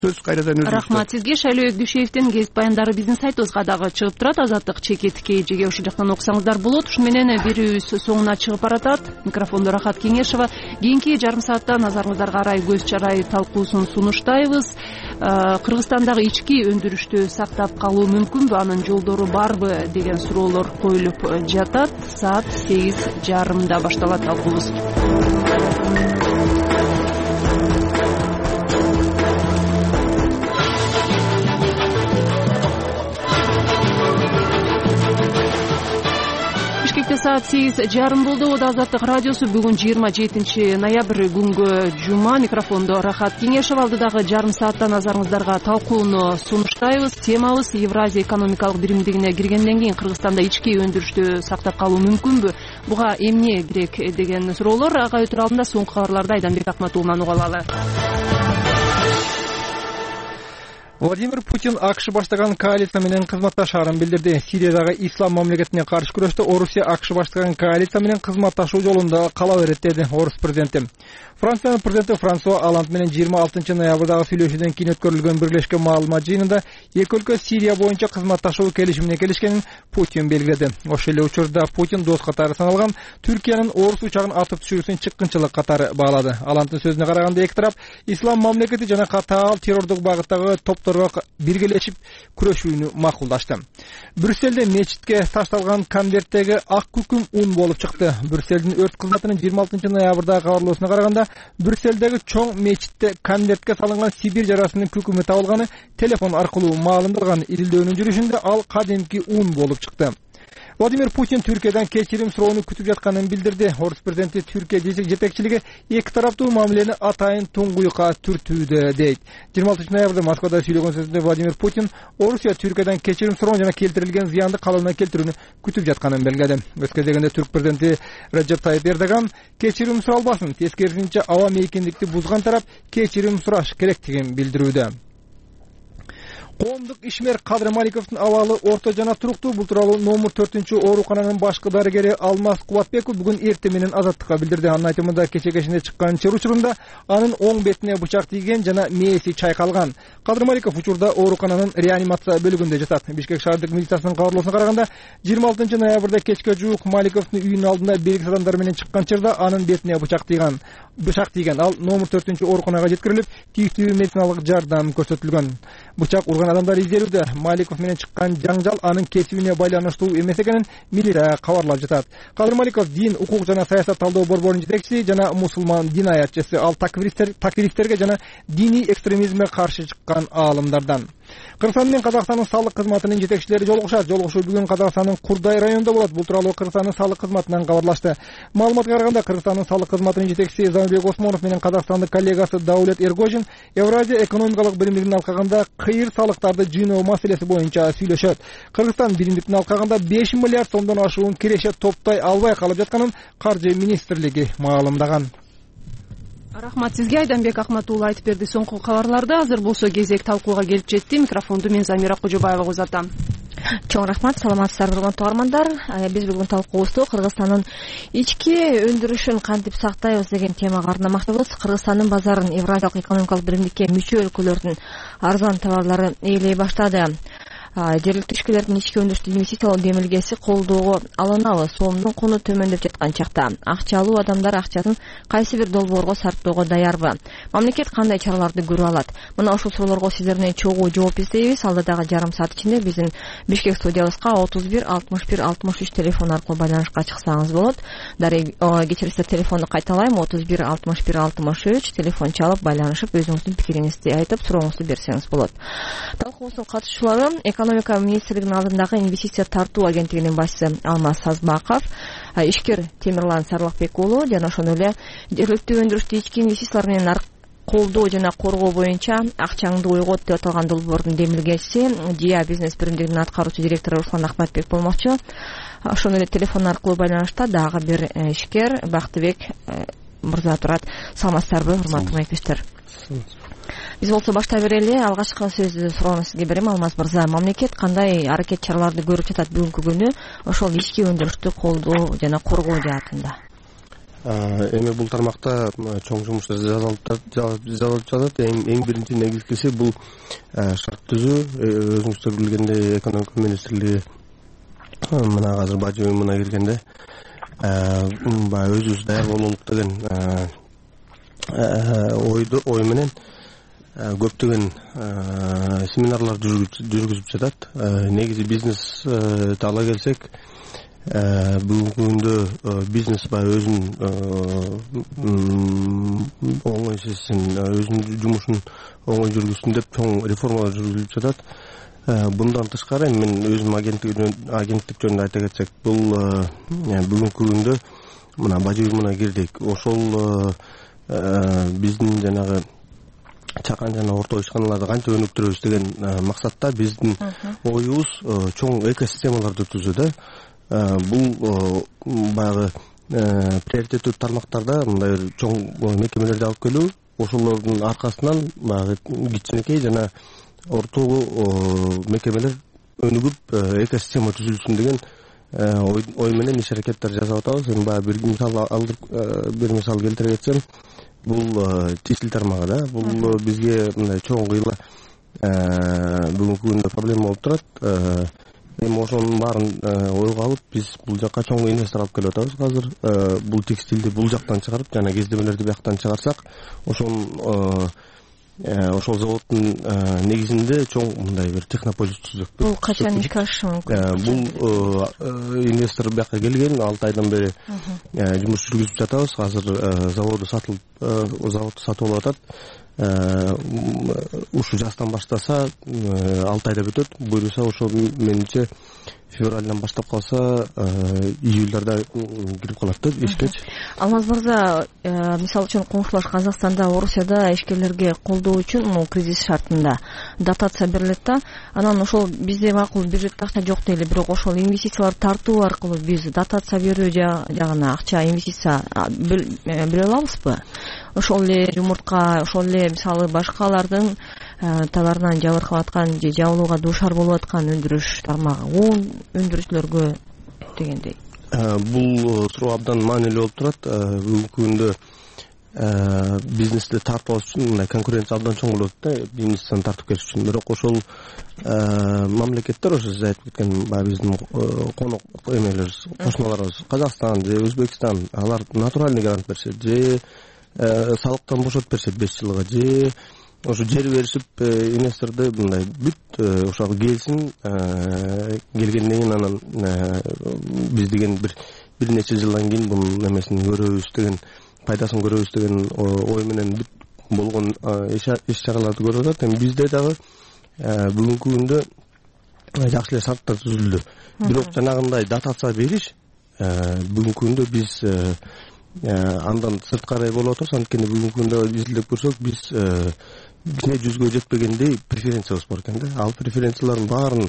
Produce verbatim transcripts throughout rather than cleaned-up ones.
сөз кайрадан өзүңүз. Рахмат сизге. Шайлоо Дүйшеевдин кесип баяндары биздин сайтыбызга дагы чыгып турат. Азаттык чеки тикей эжеге ошол жактан окусаңыздар болот. Ушу менен берүүбүз соңуна чыгып баратат. Микрофондо Рахат Кеңешова. Кийинки жарым саатта назарыңыздарга карай көз чарай талкуусун сунуштайбыз. Кыргызстандагы ички өндүрүштү сактап калуу мүмкүнбү, анын жолдору барбы деген суроолор коюлуп жатат. Саат сегиз жарымда башталат талкуубуз. Саат сегиз жарым болду. Азаттык радиосу бүгүн жыйырма жетинчи ноябрь күнгө жума. Микрофондо Рахат Кеңешова. Алдыдагы жарым саатта назарыңыздарга талкууну сунуштайбыз. Темабыз Евразия экономикалык биримдигине киргенден кийин Кыргызстанда ички өндүрүштү сактап калуу мүмкүнбү? Буга эмне керек деген суроолор. Ага өтөр алдында соңку кабарларды Айданбек Акматуулунан угуп алалы. Владимир Путин АКШ баштаган коалиция менен кызматташаарын билдирди. Сириядагы ислам мамлекетине каршы күрөштө Орусия АКШ баштаган коалиция менен кызматташуу жолунда кала берет деди Орус президенти. Франциянын президенти Франсуа Олланд менен жыйырма алтынчы ноябрдагы сүйлөшүүдөн кийин өткөрүлгөн бирлешкен маалымат жыйынында эки өлкө Сирия боюнча кызматташуу келишимине келишкенин Путин белгиледи. Ошол эле учурда Путин дос катары саналган Түркиянын Орус учагын атып түшүрүүсүн чыккынчылык катары баалады. Олланддын сөзүнө караганда эки тарап ислам мамлекети жана катаал террордук багыттагы топторго биргелешип күрөшүүнү макулдашты. Брюссельде мечитке ташталган конверттеги ак күкүм ун болуп чыкты. Брюссельдин өрт кызматынын жыйырма алтынчы ноябрдагы кабарлоосуна караганда Брюссельдеги чоң мечитте конвертке салынган Сибирь жарасынын күкүмү табылганы телефон аркылуу маалымдалган. Изилдөөнүн жүрүшүндө ал кадимки ун болуп чыкты. Владимир Путин Түркиядан кечирим суроону күтүп жатканын билдирди. Орус президенти Түркия жетекчилиги эки тараптуу мамилени атайын туңгуйка түртүүдө дейт. жыйырма алтынчы ноябрда Москвада сүйлөгөн сөзүндө Владимир Путин Орусия Түркиядан кечирим суроо жана келтирилген зыянды калыбына келтирүүнү күтүп жатканын белгиледи. Өз кезегинде Түрк президенти Реджеп Тайип Эрдоган кечирим суралбасын, тескерисинче авам эркиндикти бузган тарап кечирим сураш керектигин билдирүүдө. Коомдук ишмер Кадыр Маликовдун абалы орто жана туруктуу. Бул тууралуу номер төртүнчү оорукананын башкы дарыгери Алмаз Кубатбеков бүгүн эрте менен Азаттыкка билдирди. Анын айтымында кече кечинде чыккан чыр учурунда анын оң бетине бычак тийген жана мээси чайкалган. Кадыр Маликов учурда оорукананын реанимация бөлүгүндө жатат. Бишкек шаардык милициясынын кабарлоосуна караганда жыйырма алтынчы ноябрда кечке жуук Маликовдун үйүнүн алдында белгисиз адамдар менен чыккан чырда анын бетине бычак тийген. Бычак тийген. Ал номер төртүнчү ооруканага жеткирилип, тийиштүү медициналык жардам көрсөтүлгөн. Бычак урган адамдар изделүүдө. Маликов менен чыккан жаңжал анын кесибине байланыштуу эмес экенин милиция кабарлап жатат. Кадыр Маликов дин, укук жана саясат талдоо борборунун жетекчиси жана мусулман дин аятчысы. Ал такфиристер, такфиристтерге жана диний экстремизмге каршы чыккан аалымдардан. Кыргызстан менен Казакстандын салык кызматынын жетекчилери жолугушат. Жолугушуу бүгүн Казакстандын Курдай районунда болот. Бул тууралуу Кыргызстандын салык кызматынан кабарлашты. Маалыматка караганда Кыргызстандын салык кызматынын жетекчиси Замирбек Осмонов менен Казакстандын коллегасы Даулет Эргожин Евразия экономикалык биримдигинин алкагында кыйыр салыктарды жыйноо маселеси боюнча сүйлөшөт. Кыргызстан биримдиктин алкагында беш миллиард сомдон ашуун киреше топтой албай калып жатканын каржы министрлиги маалымдаган. Рахмат сизге. Айданбек Акматуулу айтып берди соңку кабарларды. Азыр болсо кезек талкууга келип жетти. Микрофонду мен Замира Кожобаева узатам. Чоң рахмат, саламатсыздарбы урматтуу угармандар. Биз бүгүн талкуубузду Кыргызстандын ички өндүрүшүн кантип сактайбыз деген темага арнамакчыбыз. Кыргызстандын базарын Евразиялык экономикалык биримдикке мүчө өлкөлөрдүн арзан товарлары ээлей баштады. Жергиликтүү ишкерлердин ички өндүрүштү инвестициялоо демилгеси колдоого алынабы. Сомдун куну төмөндөп жаткан чакта акча алуу адамдар акчасын кайсы бир долбоорго сарптоого даярбы? Мамлекет кандай чараларды көрүп алат? Мына ушул суроолорго сиздерден чогуу жооп издейбиз. Алдыдагы жарым саат ичинде биздин Бишкек студиябызга отуз бир алтымыш бир алтымыш үч телефон аркылуу байланышка чыксаңыз болот. Дарек кечирисиздер, телефонду кайталайм: отуз бир алтымыш бир алтымыш үч. Телефон чалып байланышып өзүңүздүн пикириңизди айтып, сурооңузду берсеңиз болот. Талкуубуздун катышуучулары Экономика министрлигинин алдындагы инвестиция тартуу агенттигинин башчысы Алмаз Сазбаков, ишкер Темирлан Сарлыкбек уулу жана ошондой эле жергиликтүү өндүрүштү ички инвестициялар менен колдоо жана коргоо боюнча акчаңды ойгот деп аталган долбоордун демилгеси Дия бизнес биримдигинин аткаруучу директору Руслан Ахматбек болмокчу. Ошондой эле телефон аркылуу байланышта дагы бир ишкер Бактыбек мырза турат. Саламатсыздарбы, урматтуу маектештер? Биз болсо баштай берели. Алгачкы сөздү суроону сизге берем, Алмаз мырза. Мамлекет кандай аракет чараларды көрүп жатат бүгүнкү күнү ошол ички өндүрүштү колдоо жана коргоо жаатында? эми бул тармакта чоң жумуштар жасалып жатат. Эң биринчи негизгиси бул шарт түзүү. Өзүңүздөр билгендей экономика министрлиги мына азыр бажы уюмуна киргенде баягы өзүбүз даяр бололук деген ойду ой менен көптөгөн семинарлар жүргүзүп жатат. Негизи бизнес ала келсек, бүгүнкү күндө бизнес баягы өзүнүн оңой сезсин, өзүнүн жумушун оңой жүргүзсүн деп чоң реформалар жүргүзүлүп жатат. Bundan тышкары мен өзүм агенттик жөнүндө айта кетсек, бул бүгүнкү күндө мына бажы уюмуна кирдик. Ошол биздин жанагы чакан жана орто ишканаларды канча өнүктүрөбүз деген максатта биздин оюбуз чоң экосистемаларды түзүүдө. Бул баягы приоритеттүү тармактарда мындай чоң мекемелерди алып келүү, ошолордун аркасынан баягы кичинекей жана ортогу мекемелер өнүгүп экосистема түзүлсүн деген ой менен иш аракеттер жасап атабыз. Эми баягы бир мисал алдырып, бир мисал келтире кетсем, бул текстиль тармагы да, бул бизге мындай чоң кыйла бүгүнкү күндө проблема болуп турат. Эми ошонун баарын ойго алып, биз бул жакка чоң инвестор алып келип атабыз азыр. Бул текстилди бул жактан чыгарып, жана кездемелерди бияктан чыгарсак, ошонун ошол заводдун негизинде чоң мындай бир технополис түзөк. Бул качан ишке ашышы мүмкүн? Бул инвестор бияка келген, алты айдан бери жумуш жүргүзүп жатабыз. Азыр заводу сатылып, заводду сатып алып атат. Ушу жастан баштаса алты айда бүтөт. Буюрса ошол менимче февралдан баштап калса июльдарда кирип калат да ишкеч. Алмаз мырза, мисалы үчүн коңшулаш Казакстанда, Орусияда ишкерлерге колдоо үчүн могу кризис шартында дотация берилет да. Анан ошол бизде макул бюджетте акча жок дейли, бирок ошол инвестициялар тартуу аркылуу биз дотация берүү жагына акча инвестиция бере алабызбы? Ошол эле жумуртка, ошол эле мисалы башкалардын таларынан жабыркап аткан же жабылууга дуушар болуп аткан өндүрүш тармагы, он өндүрүүчүлөргө дегендей. Бул суроо абдан маанилүү болуп турат. Бүгүнкү күндө бизнести тартып алыш үчүн мындай конкуренция абдан чоң болот да, бизнестен тартып келиш үчүн. Бирок ошол мамлекеттер, ошо сиз айтып кеткен баягы биздин конок эмелерибиз, кошуналарыбыз, Казакстан же Өзбекстан, алар натуральный грант берсе, же салыктан бошотуп берсе беш жылга, же ошо жер беришип инвесторду мындай бүт ошого келсин, келгенден кийин анан биз деген бир бир нече жылдан кийин бунун эмесин көрөбүз деген, пайдасын көрөбүз деген ой менен бүт болгон иш чараларды көрүп атат. Эми бизде дагы бүгүнкү күндө жакшы эле шарттар түзүлдү. Бирок жанагындай дотация бериш бүгүнкү күндө биз андан сырткары болуп атабыз. Анткени бүгүнкү күндө изилдеп көрсөк, биз бизге жүзгө жетпегендей преференциябыз бар экен да. Ал преференциялардын баарын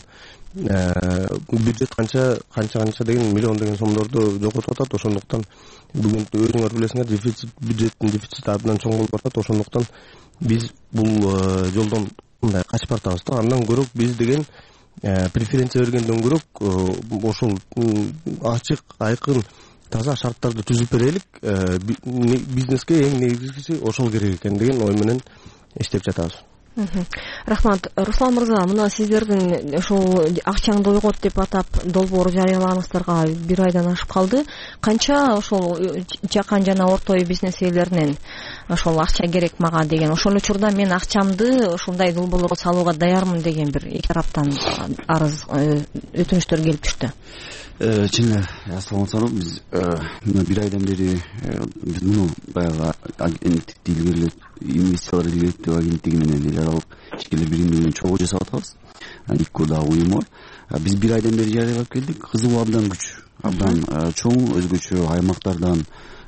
бюджет канча канча канча деген миллион деген сомдорду жоготуп атат. Ошондуктан бүгүн өзүңөр билесиңер, дефицит, бюджеттин дефицити абдан чоң болуп атат. Ошондуктан биз бул жолдон мындай качып баратабыз да. Андан көрөк биз деген преференция бергенден көрөк ошол ачык, айкын, таза шарттарды түзүп берелик. Бизнеске эң негизгиси ошол керек экен деген ой менен иштеп жатабыз. Рахмат. Руслан мырза, мына сиздердин ошол акчаңды ойгот деп атап долбоор жарыялаганыңыздарга бир айдан ашып калды. Канча ошол жакан жана орто бизнес ээлеринен ошол акча керек мага деген, ошол учурда мен акчамды ошондой долбоорлорго салууга даярмын деген бир эки тараптан арыз, өтүнүчтөр келип түштү. Чын эле, ассаламу биз бир айдан бери биз муну баягы агенттикти илгерилеп, инвестициялар илгерилеп агенттиги менен эл аралык ишкерлер биримдиги менен чогуу жасап атабыз. Икко дагы уюм бар. Биз бир айдан бери жарыялап келдик. Кызыгуу абдан күч, абдан чоң, өзгөчө аймактардан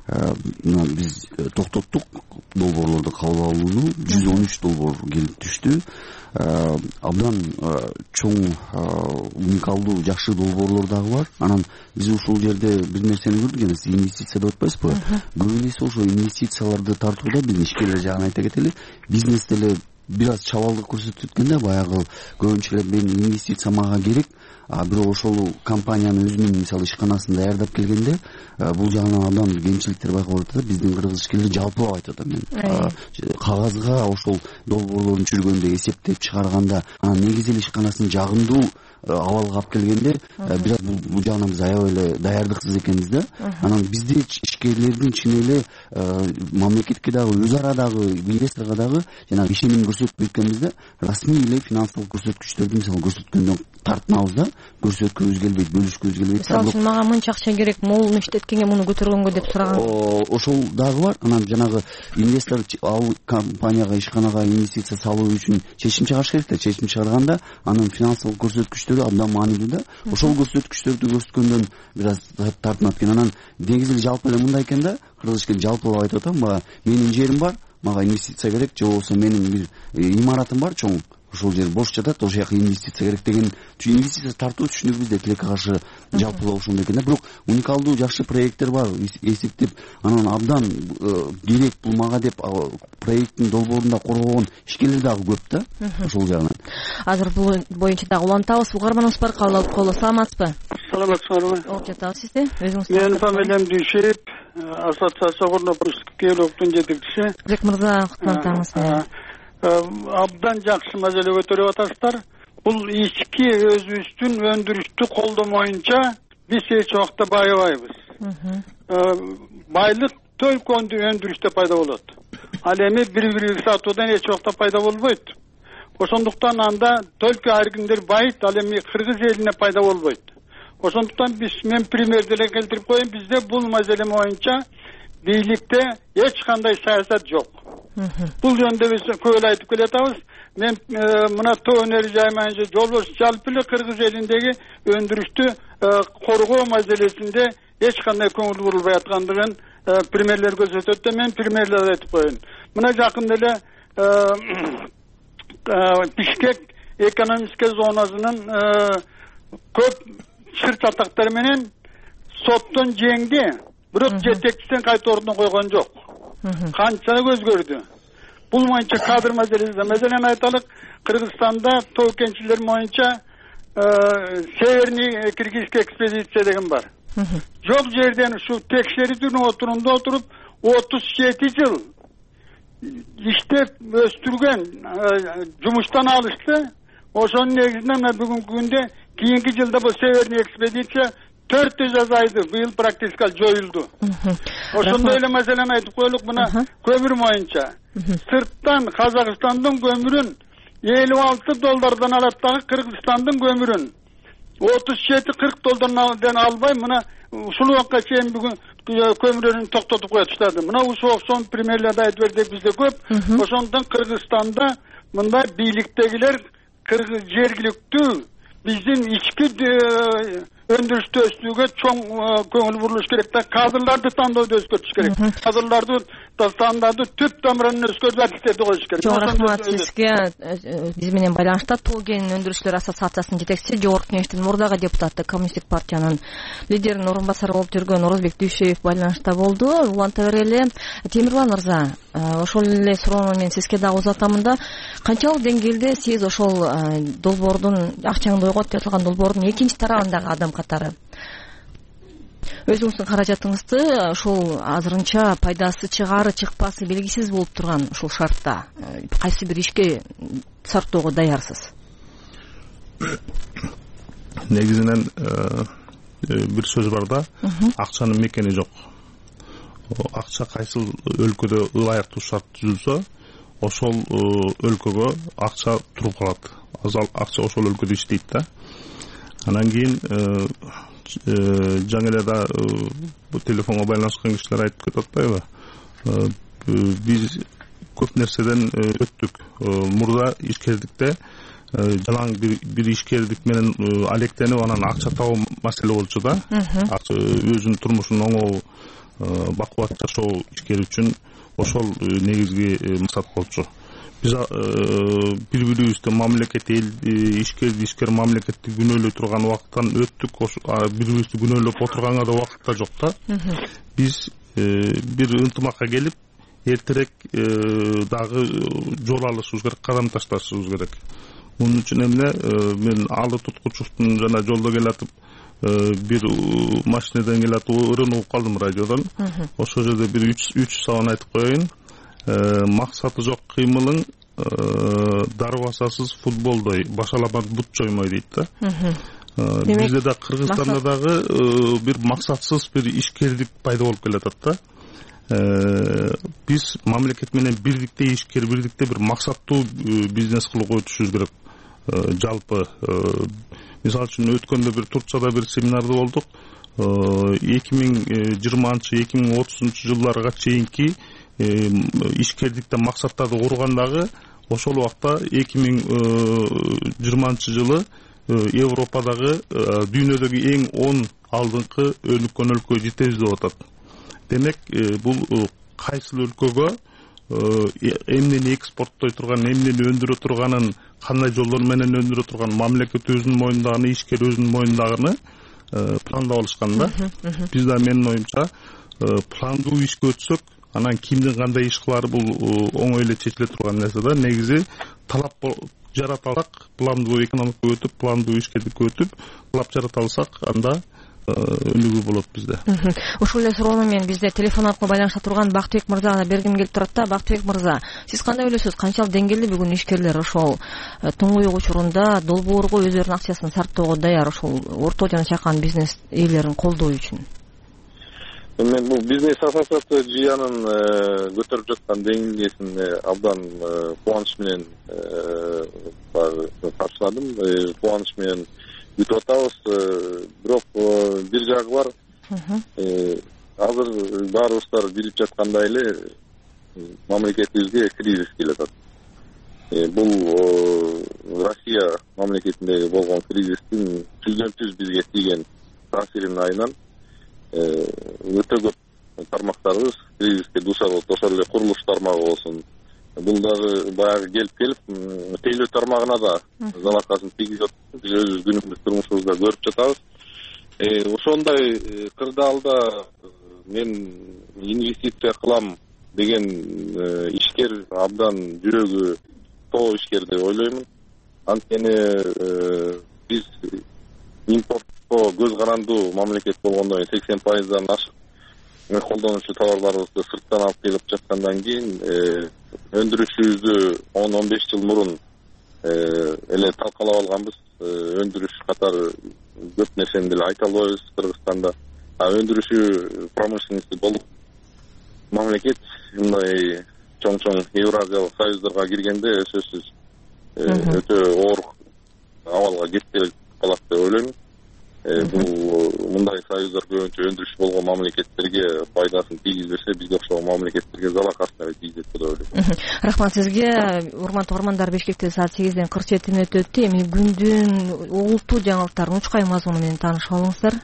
биз токтоттук долбоорлорду кабыл алууну. жүз он үч долбоор келип түштү. Абдан чоң, уникалдуу, жакшы долбоорлор дагы бар. Анан биз ушул жерде бир нерсени көрдүк, жана сиз инвестиция деп атпайсызбы? Көбүнесе ошо инвестицияларды тартууда биздин ишкерлер жагын айта кетели, бизнес деле бир аз чабалдык көрсөтүп өткөндө баягы көбүнчө эле мен инвестиция мага керек, а бирок ошол компаниянын өзүнүн мисалы ишканасын даярдап келгенде бул жагынан абдан кемчиликтер байкалып атат. Биздин кыргыз ишкерлер жалпылап айтып атат. Мен кагазга ошол долбоорлордун чүргөндө эсептеп чыгарганда анан негизи эле ишканасын жагымдуу абалга алып келгенде бир аз бул жагынан биз аябай эле даярдыксыз экенбиз да. Анан бизде ишкерлердин чын эле мамлекетке дагы өз ара дагы инвесторго дагы жанагы ишеним көрсөтүп өткөнбүз да. Расмий эле финансылык көрсөткүчтөрдү мисалы көрсөткөндөн тартынабыз да, көрсөткөбүз келбейт, бөлүшкөбүз келбейт. Мисалы үчүн мага мынча акча керек, могул иштеткенге муну көтөргөнгө деп сураган. Ошол дагы бар. Анан жанагы инвестор ал компанияга, ишканага инвестиция салуу үчүн чечим чыгарыш керек да. Чечим чыгарганда анын финансылык көрсөткүчтөрү абдан маанилүү да. Ошол көрсөткүчтөрдү көрсөткөндөн бир аз тартынат экен. Анан негизи эле жалпы эле мындай экен да, кыргыз ишкер жалпылап айтып атам, баягы менин жерим бар, мага инвестиция керек, же болбосо менин бир имаратым бар чоң, ошол жер бош жатат, ошол жака инвестиция керек деген инвестиция тартуу түшүнүк бизде тилекке каршы жалпылоо ошондой экен да. Бирок уникалдуу жакшы проекттер бар, эсептеп анан абдан керек бул мага деп проекттин долбоорунда коргогон ишкерлер дагы көп да ошол жагынан. Азыр бул боюнча дагы улантабыз. Угарманыбыз бар, кабыл алып коелу. Саламатсызбы? Саламатсызбы? Окуп жатабыз сизди. Өзүңүз Менин фамилиям Дүйшөев, ассоциация Горно-Прусский Кейлоктун жетекчиси. Бек мырза, куттуктаймыз. Абдан жакшы маселе көтөрүп атасыздар. Бул ички өзүбүздүн өндүрүштү колдомоюнча биз эч убакта байыбайбыз. Байлык только өндүрүштө пайда болот. Ал эми бири-бирин сатуудан эч убакта пайда болбойт. Ошондуктан анда только ар кимдер байыт, ал эми кыргыз элине пайда болбойт. Ошондуктан биз мен пример деле келтирип коеюн, бизде бул маселе боюнча бийликте эч кандай саясат жок. Бул жөнүндө биз көп эле айтып келатабыз. Мен мына тоо өнөр жаймайынча жолбош жалпы эле кыргыз элиндеги өндүрүштү коргоо маселесинде эч кандай көңүл бурулбай аткандыгын примерлер көрсөтөт да, мен примерлер айтып коеюн. Мына жакында эле Бишкек экономический зонасынын көп чыр чатактары менен соттон жеңди, бирок жетекчисин кайта ордуна койгон жок. Канча өзгөрдү. Бул боюнча кадр маселеси. Маселен айталык, Кыргызстанда тоо кенчилер боюнча Северный Киргизский экспедиция деген бар. Жок жерден ушу текшерүүнүн отурунда отуруп отуз жети жыл иштеп өстүргөн жумуштан алышты. Ошонун негизинен бүгүнкү күндө кийинки жылда бул Северный экспедиция төрт жүз азайды, быйыл практически жоюлду. Ошондой эле маселени айтып коелук, мына көмүр боюнча. Сырттан Казакстандын көмүрүн элүү алты доллардан алат дагы, Кыргызстандын көмүрүн отуз жети кырк доллардан албай, мына ушул убакка чейин бүгүн көмүрүн токтотуп коюштады. Мына ушул окшон примерлерди айтып бердик бизде көп. Ошондон Кыргызстанда мындай бийликтегилер кыргыз жергиликтүү биздин ички өндүрүштү өстүүгө чоң көңүл бурулуш керек да. Кадрларды тандоодо өзгөртүш керек. Кадрларды тандоодо түп тамырынан өзгөртүп адистерди коюш керек. Чоң рахмат сизге. Биз менен байланышта Тоо кен өндүрүүчүлөр ассоциациясынын жетекчиси, Жогорку Кеңештин мурдагы депутаты, коммунисттик партиянын лидеринин орун басары болуп жүргөн Орозбек Дүйшөев байланышта болду. Уланта берели. Темирлан мырза, ошол эле суроону мен сизге дагы узатамын да. Канчалык деңгээлде сиз ошол долбоордун, акчаңды ойгот деп аталган долбоордун экинчи тарабындагы адам катары өзүңүздүн каражатыңызды ушул азырынча пайдасы чыгары чыкпасы белгисиз болуп турган ушул шартта кайсы бир ишке сарптоого даярсыз? Негизинен бир сөз бар да, акчанын мекени жок. Акча кайсы өлкөдө ылайыктуу шарт түзүлсө, ошол өлкөгө акча туруп калат. Азал акча ошол өлкөдө иштейт да. Анан кийин жаңы эле да телефонго байланышкан кишилер айтып кетип атпайбы? Биз көп нерседен өттүк. Мурда ишкердикте жалаң бир ишкердик менен алектенип анан акча табуу маселе болчу да. Өзүнүн турмушун оңой бакубат жашоо ишкер үчүн ошол негизги максат болчу. Биз бири-бирибизди мамлекет эл ишкерди ишкер мамлекетти күнөөлөй турган убакыттан өттүк. Бири-бирибизди күнөөлөп отурганга да убакыт да жок да. Биз бир ынтымакка келип, эртерээк дагы жол алышыбыз керек, кадам ташташыбыз керек. Мунун үчүн эмне мен алы туткучуктун жана жолдо келатып бир машинеден келатып ырын угуп калдым радиодон. Ошол жерде бир үч сабан айтып коеюн. Максаты жок кыймылың дарбасасыз футболдой, башаламан бут жоймой дейт да. Бизде да Кыргызстанда дагы бир максатсыз бир ишкердик пайда болуп келатат да. Биз мамлекет менен бирдикте ишкер, бирдикте бир максаттуу бизнес кылып өтүшүбүз керек. Жалпы мисалы үчүн өткөндө бир Турцияда бир семинарда болдук. эки миң жыйырманчы эки миң отузунчу жылдарга чейинки ишкердиктен максаттарды кургандагы ошол убакта эки миң жыйырманчы жылы Европадагы дүйнөдөгү эң он алдыңкы өнүккөн өлкөгө жетебиз деп атат. Демек бул кайсыл өлкөгө эмнени экспорттой турган, эмнени өндүрө турганын, кандай жолдор менен өндүрө турган мамлекет өзүнүн мойнундагыны, ишкер өзүнүн мойнундагыны пландап алышкан да. Биз да менин оюмча пландуу ишке өтсөк, анан кимдин кандай иш кылары бул оңой эле чечиле турган нерсе да. Негизи талап жарата алсак, пландуу экономика өтүп, пландуу ишкердикке өтүп, талап жарата алсак, анда өнүгүү болот bizde. Ушул эле суроону мен бизде телефон аркылуу байланышта турган Бактыбек мырзага бергим келип турат да. Бактыбек мырза, сиз кандай ойлойсуз? Канчалык деңгээлде бүгүн ишкерлер ошол туңгуюк учурунда долбоорго өздөрүнүн акчасын сарптоого даяр ошол орто жана чакан бизнес ээлерин колдоо үчүн? Мен бул бизнес ассоциация жыянын көтөрүп жаткан деңгээлесин абдан кубаныч менен каршыладым. Кубаныч менен күтүп атабыз. Бирок бир жагы бар. Азыр баарыбыздар билип жаткандай эле мамлекетибизге кризис келип атат. Бул Россия мамлекетиндеги болгон кризистин жүздөн жүз бизге тийген таасиринин айынан өтө көп тармактарыбыз кризиске дуушар болот. Ошол эле курулуш тармагы болсун. Бул дагы баягы келип келип тейлөө тармагына да залакасын тийгизип атат. Биз өзүбүз күнүмдүк турмушубузда көрүп жатабыз. Ошондой кырдаалда мен инвестиция кылам деген ишкер абдан жүрөгү тоо ишкер деп ойлоймун. Анткени биз импортко көз карандуу мамлекет болгондон кийин сексен пайыздан ашык колдонуучу товарларыбызды сырттан алып келип жаткандан кийин өндүрүшүбүздү он он беш жыл мурун эле талкалап алганбыз. Өндүрүш катары көп нерсени деле айта албайбыз Кыргызстанда. А өндүрүшү промышленности болуп мамлекет мындай чоң-чоң Евразиялык союздарга киргенде сөзсүз өтө оор абалга кетип калат деп ойлойм. Бул мындай союздар көбүнчө өндүрүш болгон мамлекеттерге пайдасын тийгизбесе, бизге окшогон мамлекеттерге залакасын тийгизет деп ойлойм. Рахмат сизге. Урматтуу угармандар, Бишкекте саат сегизден кырк жети мүнөт өттү. Эми күндүн олуттуу жаңылыктарын учкай мазмуну менен таанышып алыңыздар.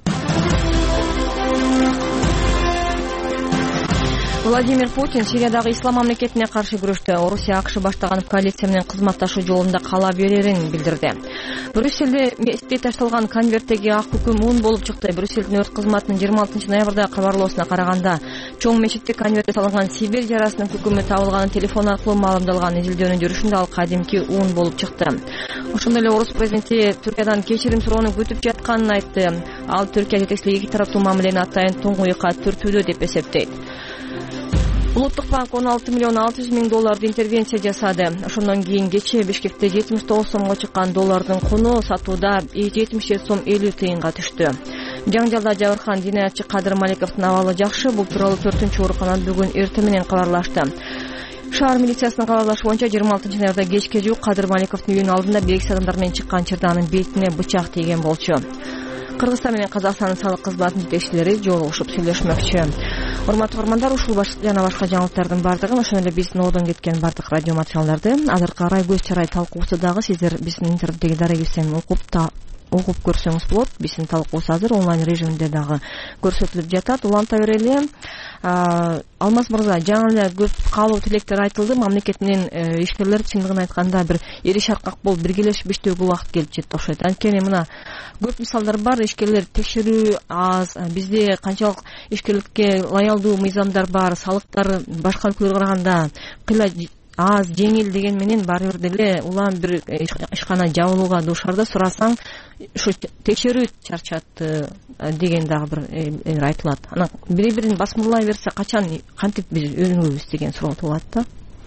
Владимир Путин Сириядагы ислам мамлекетине каршы күрөштө Орусия АКШ баштаган коалиция менен кызматташуу жолунда кала берерин билдирди. Брюссельде эспей ташталган конверттеги ак күкүм ун болуп чыкты. Брюссельдин өрт кызматынын жыйырма алтынчы ноябрда кабарлоосуна караганда, чоң мечитте конвертте салынган Сибирь жарасынын күкүмү табылганын телефон аркылуу маалымдалган. Изилдөөнүн жүрүшүндө ал кадимки ун болуп чыкты. Ошондой эле орус президенти Түркиядан кечирим суроону күтүп жатканын айтты. Ал Түркия жетекчилиги эки тараптуу мамилени атайын туңгуюкка түртүүдө деп эсептейт. Улуттук банк он алты миллион алты жүз миң долларды интервенция жасады. Ошондон кийин кечээ Бишкекте жетимиш тогуз сомго чыккан доллардын куну сатууда жетимиш жети сом элүү тыйынга түштү. Жаңжалда жабыркан динаятчы Кадыр Маликовдун абалы жакшы. Бул тууралуу төртүнчү ооруканан бүгүн эртең менен кабарлашты. Шаар милициясынын кабарлашы боюнча жыйырма алтынчы ноябрда кечке жуук Кадыр Маликовдун үйүнүн алдында белгисиз адамдар менен чыккан чырда анын бетине бычак тийген болчу. Кыргызстан менен Казакстандын салык кызматынын жетекчилери жолугушуп сүйлөшмөкчү. Урматтуу угармандар, ушул жана башка жаңылыктардын бардыгын, ошондой эле биздин оодон кеткен бардык радио материалдарды азыркы арай көз чарай талкуусу дагы сиздер биздин интернеттеги дарегибизден окуп угуп көрсөңүз болот. Биздин талкуубуз азыр онлайн режиминде дагы көрсөтүлүп жатат. Уланта берели. Алмаз мырза, жаңы эле көп каалоо тилектер айтылды. Мамлекет менен ишкерлер чындыгын айтканда бир эри шаркак болуп биргелешип иштөөгө убакыт келип жетти окшойт. Анткени мына көп мисалдар бар. Ишкерлер текшерүү аз, бизде канчалык ишкерликке лоялдуу мыйзамдар бар, салыктар башка өлкөлөргө караганда кыйла аз, жеңил деген менен баары бир деле улам бир ишкана жабылууга дуушарда. Сурасаң, ушу текшерүү чарчатты деген дагы бир айтылат. Анан бири-бирин басмырлай берсе качан кантип биз өзүңүбүз деген суроо туулат да.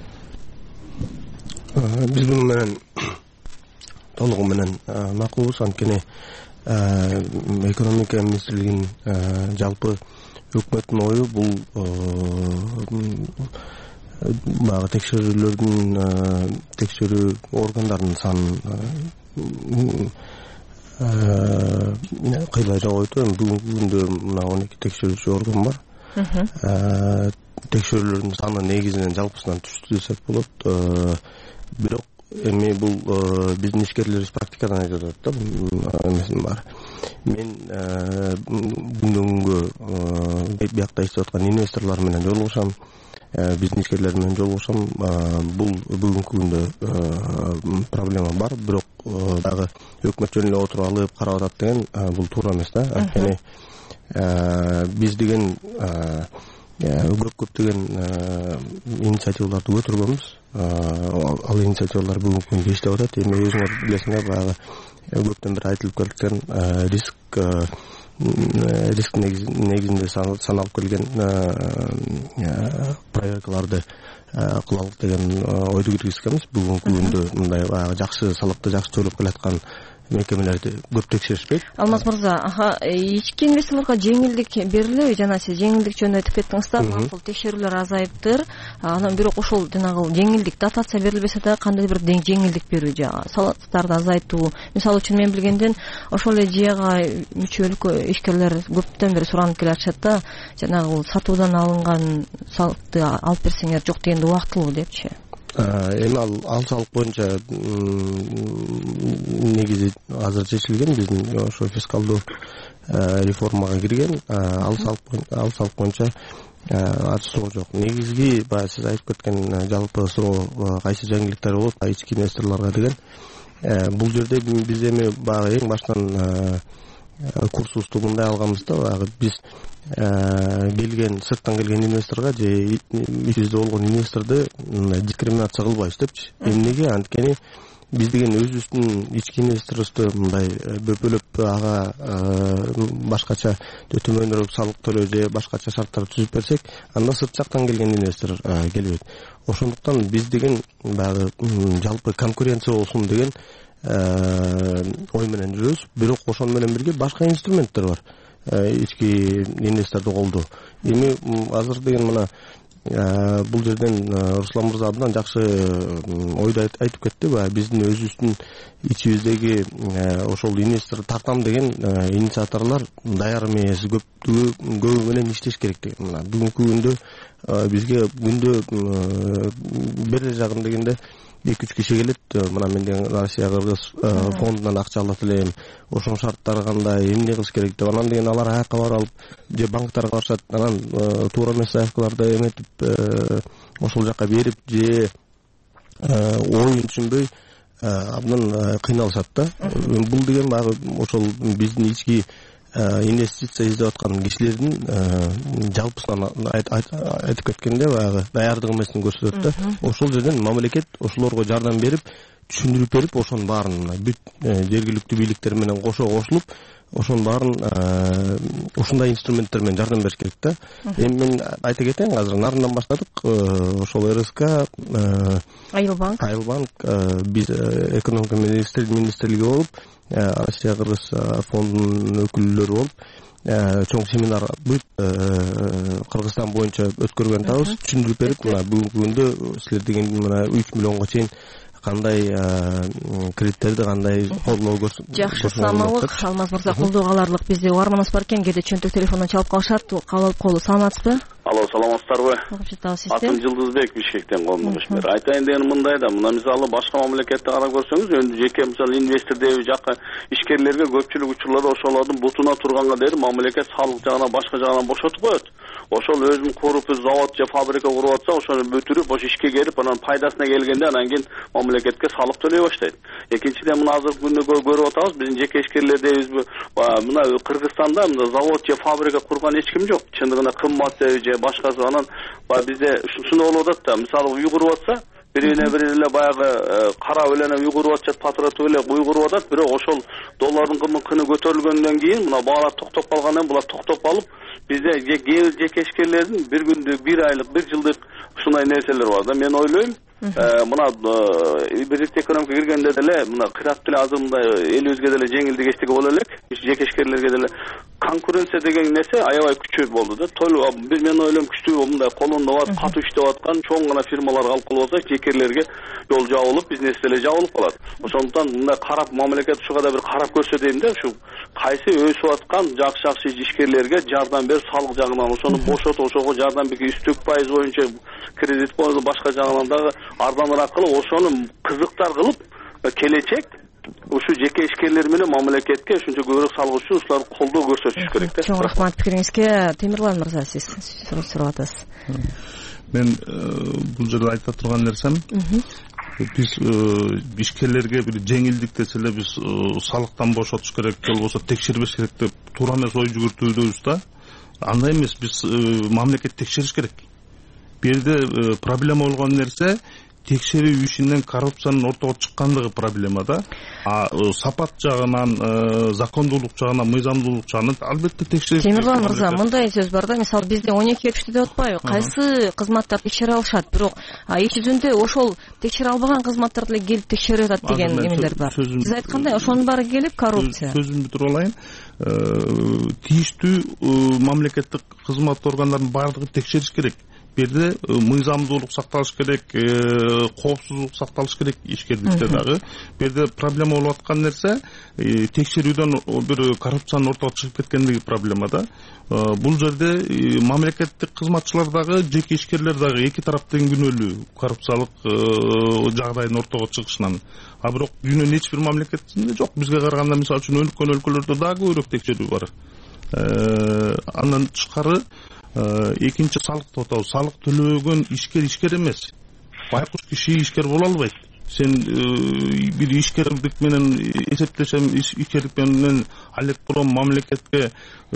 Биз муну менен толугу менен макулбуз. Анткени экономика министрлигинин жалпы өкмөттүн ою бул баягы текшерүүлөрдүн текшерүү органдарынын санын кыйлай жогойтуу. Эми бүгүнкү күндө мына он эки текшерүүчү орган бар. Текшерүүлөрдүн саны негизинен жалпысынан түштү десек болот. Бирок эми бул биздин ишкерлерибиз практикадан айтып атат да, эмесин бар. Мен күндөн күнгө биякта иштеп аткан инвесторлор менен жолугушам, биздин ишкерлер менен жолугушам. Бул бүгүнкү күндө проблема бар, бирок дагы өкмөт жөн эле отуруп алып карап атат деген бул туура эмес да. Анткени биз деген көп көптөгөн инициативаларды көтөргөнбүз. Ал инициативалар бүгүнкү күндө иштеп атат. Эми өзүңөр билесиңер, баягы көптөн бери айтылып келген риск риск негизинде саналып келген проверкаларды кылалык деген ойду киргизгенбиз. Бүгүнкү күндө мындай баягы жакшы салыкты жакшы төлөп келаткан мекемелерди көп текшеришпейт. Алмаз мырза, аха, ички инвесторлорго жеңилдик берилеби? Жана сиз жеңилдик жөнүндө айтып кеттиңиз да, макул текшерүүлөр азайыптыр. Анан бирок ошол жанагы жеңилдик, дотация берилбесе да кандай бир жеңилдик берүү, жана салыктарды азайтуу. Мисалы үчүн мен билгенден ошол эле жыяга мүчөлүк ишкерлер көптөн бери суранып келе атышат да, жанагы сатуудан алынган салыкты алып берсеңер жок дегенде убактылуу депчи. Эми ал ал салык боюнча негизи азыр чечилген, биздин ошо фискалдуу реформага кирген. Ал салык ал салык боюнча ачык суроо жок. Негизги баягы сиз айтып кеткен жалпы суроо кайсы жеңилдиктер болот ички инвесторлорго деген. Бул жерде биз эми баягы эң баштан курсубузду мындай алганбыз да, баягы биз келген сырттан келген инвесторго же ичибизде болгон инвесторду дискриминация кылбайбыз депчи. Эмнеге? Анткени биз деген өзүбүздүн ички инвесторубузду мындай бөпөлөп ага башкача төмөнүрөөк салык төлөө же башкача шарттар түзүп берсек, анда сырт жактан келген инвестор келбейт. Ошондуктан биз деген баягы жалпы конкуренция болсун деген ой менен жүрөбүз. Бирок ошол менен бирге башка инструменттер бар ички инвесторду колдоо. Эми азыр деген мына бул жерден Руслан мырза абдан жакшы ойду айтып кетти. Баягы биздин өзүбүздүн ичибиздеги ошол инвестор тартам деген инициаторлор даяр эмес, көптүгү көбү менен иштеш керек деген. Мына бүгүнкү күндө бизге күндө бир жагым дегенде эки үч киши келет. Мына мен деген Россия Кыргыз фондунан акча алат элем, ошонун шарттары кандай, эмне кылыш керек деп. Анан деген алар аякка барып алып же банктарга барышат. Анан туура эмес заявкаларды эметип ошол жака берип же оюн түшүнбөй абдан кыйналышат да. Бул деген баягы ошол биздин ички инвестиция издеп аткан кишилердин жалпысынан айтып кеткенде баягы даярдык эмесин көрсөтөт да. Ошол жерден мамлекет ошолорго жардам берип, түшүндүрүп берип, ошонун баарын бүт жергиликтүү бийликтер менен кошо кошулуп, ошонун баарын ушундай инструменттер менен жардам бериш керек да. Эми мен айта кетейин, азыр нарындан баштадык. Ошол РСК, Айылбанк, Айылбанк, биз экономика министрлиги болуп, Россия Кыргыз фондунун өкүлдөрү болуп, чоң семинар бүт Кыргызстан боюнча өткөргөн атабыз, түшүндүрүп берип, мына бүгүнкү күндө силер деген мына үч миллионго чейин кандай кредиттерди кандай колдоо көрсөтөт. Жакшы, саламаттык. Алмаз мырза, колдоого аларлык бизде угарманыбыз бар экен, кээде чөнтөк телефондон чалып калышат. Кабыл алып коелу. Саламатсызбы? Алло, саламатсыздарбы? Жатабыз сизде. Атым Жылдызбек, Бишкектен коомдук ишмер. Айтайын дегеним мындай да, мына мисалы башка мамлекетте карап көрсөңүз, эми жеке мисалы инвестордеби жакка ишкерлерге көпчүлүк учурларда ошолордун бутуна турганга дейин мамлекет салык жагынан башка жагынан бошотуп коет. Ошол өзүнүн куруп завод же фабрика куруп атса, ошону бүтүрүп, ошо ишке келип, анан пайдасына келгенде анан кийин мамлекетке салык төлөй баштайт. Экинчиден, мына азыркы күндө көрүп атабыз, биздин жеке ишкерлердебизби, мына Кыргызстанда мына завод же фабрика курган эч ким жок. Чындыгында кымбат же башкасы. Анан бизде ушуну болуп атат да, мисалы үй куруп атса, бирине бири эле баягы карап эле үй куруп атышат, патратып эле үй куруп атат, бирок ошол доллардын кымбаты көтөрүлгөндөн кийин мына баалар токтоп калгандан булар токтоп калып, бизде жеке ишкерлердин бир күндүк, бир айлык, бир жылдык ушундай нерселер бар да. Мен ойлойм, мына бирликтик экономика киргенде деле мына кырат деле азыр мындай элибизге деле жеңилдик эчтеке боло элек, жеке ишкерлерге деле конкуренция деген нерсе аябай күчөп болду да. Мен ойлойм, күчтүү мындай колунда бар, катуу иштеп аткан чоң гана фирмалар калып калса, жекелерге жол жабылып, бизнес деле жабылып калат. Ошондуктан мындай карап мамлекет ушуга да бир карап көрсө дейм да, ушу кайсы өсүп аткан жакшы-жакшы ишкерлерге жардам берип, салык жагынан ошону бошотуп, ошого жардам берип, үстүк пайыз боюнча кредит боюнча башка жагынан дагы арзаныраак кылып, ошону кызыктар кылып, келечек ушу жеке ишкерлер менен мамлекетке ушунча көбүрөөк салык үчүн ушулар колдоо көрсөтүш керек да. Чоң рахмат пикириңизге. Темирлан мырза, сиз сурап атасыз. Мен бул жерде айта турган нерсем, биз ишкерлерге бир жеңилдик десе эле биз салыктан бошотуш керек, же болбосо текшербеш керек деп туура эмес ой жүгүртүүбүз да. Андай эмес, биз мамлекет текшериш керек. Бу жерде проблема болгон нерсе текшерүү ишинен коррупциянын ортого чыккандыгы проблема да. А сапат жагынан, закондуулук жагынан, мыйзамдуулук жагынан албетте текшериш. Темирлан мырза, мындай сөз бар да, мисалы бизде он эки өчтү деп атпайбы? Кайсы кызматтар текшере алышат, бирок ич жүзүндө ошол текшере албаган кызматтарды эле келип текшере атат деген эмелер бар. Сиз айткандай, ошонун баары келип коррупция. Сөзүмдү бүтүрүп алайын. Тийиштүү мамлекеттик кызмат органдарынын баардыгы текшериш керек. Бу жерде мыйзамдуулук сакталыш керек, коопсуздук сакталыш керек ишкерликте дагы. Бу жерде проблема болуп аткан нерсе текшерүүдөн бир коррупциянын ортого чыгып кеткендиги проблема да. Бул жерде мамлекеттик кызматчылар дагы, жеке ишкерлер дагы эки тарап тең күнөөлүү коррупциялык жагдайдын ортого чыгышынан. А бирок дүйнөнүн эч бир мамлекетинде жок. Бизге караганда мисалы үчүн өлкөн өлкөлөрдө дагы көбүрөөк текшерүү бар. Андан тышкары экинчи салык деп атабыз. Салык төлөгөн ишкер ишкер эмес. Байкуш киши ишкер боло албайт. Сен бир ишкерлик менен эсептешем, ишкерлик менен алек болом, мамлекетке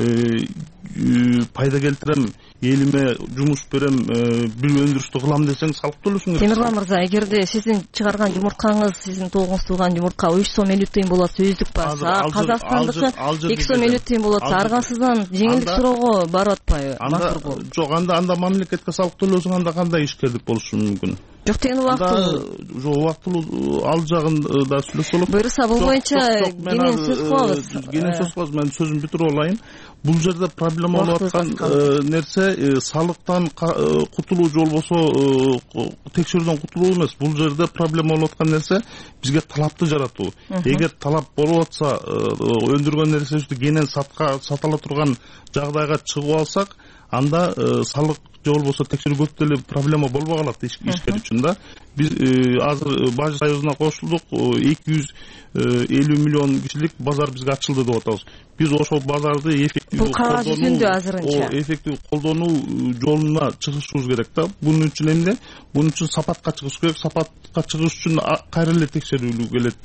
пайда келтирем, элиме жумуш берем, бир өндүрүштү кылам десең салык төлөсүң керек. Темирлан мырза, эгерде сиздин чыгарган жумурткаңыз, сиздин тогуңуз тууган жумуртка үч сом элүү тыйын болот, сөздүк барса, Казакстандыкы эки сом элүү тыйын болот, аргасыздан жеңилдик суроого барып атпайбы? Анда жок, анда анда мамлекетке салык төлөсөң, анда кандай ишкерлик болушу мүмкүн? Жок, деген убактылуу. Жок, убактылуу ал жагын да сүйлөсө болот. Буюрса бул боюнча кенен сөз кылабыз. Кенен сөз кылабыз. Мен сөзүмдү бүтүрүп алайын. Бул жерде проблема болуп аткан нерсе салыктан кутулуу же болбосо текшерүүдөн кутулуу эмес. Бул жерде проблема болуп аткан нерсе бизге талапты жаратуу. Эгер талап болуп атса, өндүргөн нерсебизди кенен сатка сатала турган жагдайга чыгып алсак, анда салык же болбосо текшерүү көп деле проблема болбой калат ишкер үчүн да. Биз азыр Бажы союзуна кошулдук, эки жүз элүү миллион кишилик базар бизге ачылды деп атабыз. Биз ошол базарды эффективдүү колдонуу, эффективдүү колдонуу жолуна чыгышыбыз керек да. Бунун үчүн эмне? Бунун үчүн сапатка чыгыш керек. Сапатка чыгыш үчүн кайра эле текшерүүлүү келет.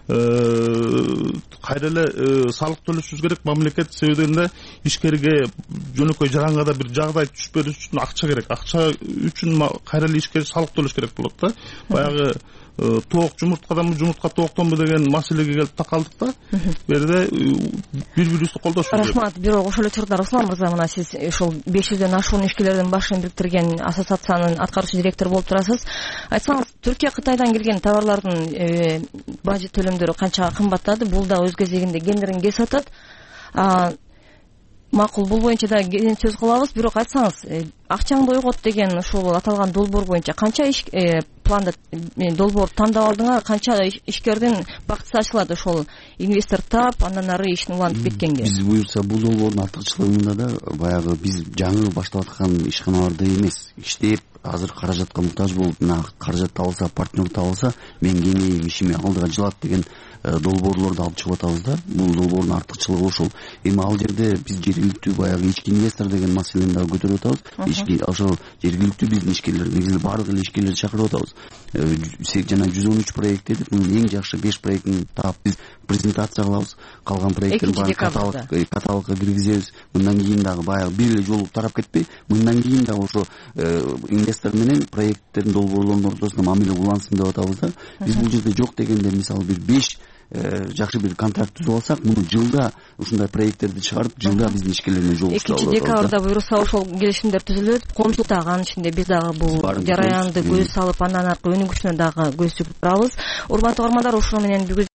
Кайра эле салык төлөшүбүз керек. Мамлекет себебинде ишкерге жөнөкөй жарангада бир жагдай түшүп бериш үчүн акча керек. Акча үчүн кайра эле ишкер салык төлөш керек болот да. Баягы тоок жумурткаданбы, жумуртка тооктонбу деген маселеге келип такалдык да. Бу жерде бири-бирибизди колдош керек. Рахмат. Бирок ошол эле учурда Руслан мырза, мына сиз ушул беш жүздөн ашуун ишкерлердин башын бириктирген ассоциациянын аткаруучу директору болуп турасыз. Айтсаңыз, Түркия Кытайдан келген товарлардын бажы төлөмдөрү канчага кымбаттады? Бул да өз кезегинде гендерин кесип атат. макул, бул боюнча да кенен сөз кылабыз. Бирок айтсаңыз, акчаңды ойгот деген ушул аталган долбоор боюнча канча иш планда долбоор тандап алдыңар, канча ишкердин бактысы ачылат ошол инвестор таап, андан ары ишин улантып кеткенге? Биз буюрса бул долбоордун артыкчылыгында да баягы биз жаңы баштап аткан ишканаларда эмес, иштеп азыр каражатка муктаж болуп, мына каражат табылса, партнер табылса, мен кеңейим, ишиме алдыга жылат деген долбоорлорду алып чыгып атабыз да. Бул долбоордун артыкчылыгы ошол. Эми ал жерде биз жергиликтүү баягы ички инвестор деген маселени дагы көтөрүп атабыз. Ички ошол жергиликтүү биздин ишкерлер, негизи баардык эле ишкерлерди чакырып атабыз. Жана жүз он үч проект дедик, мунун эң жакшы беш проектин таап биз презентация кылабыз. Калган проекттерди баарын каталог каталогко киргизебиз. Мындан кийин дагы баягы бир эле жолу тарап кетпей, мындан кийин дагы ошо инвестор менен проекттердин долбоорлордун ортосунда мамиле улансын деп атабыз да. Биз бул жерде жок дегенде мисалы бир беш жакшы бир контракт түзүп алсак, муну жылда ушундай проекттерди чыгарып, жылда биздин ишкерлер менен жолугушабыз. экинчи декабрда буюрса ошол келишимдер түзүлөт. Коомчулук дагы анын ичинде биз дагы бул жараянды көз салып, андан аркы өнүгүшүнө дагы көз жүгүрүп турабыз. Урматтуу угармандар, ушуну менен бүгүн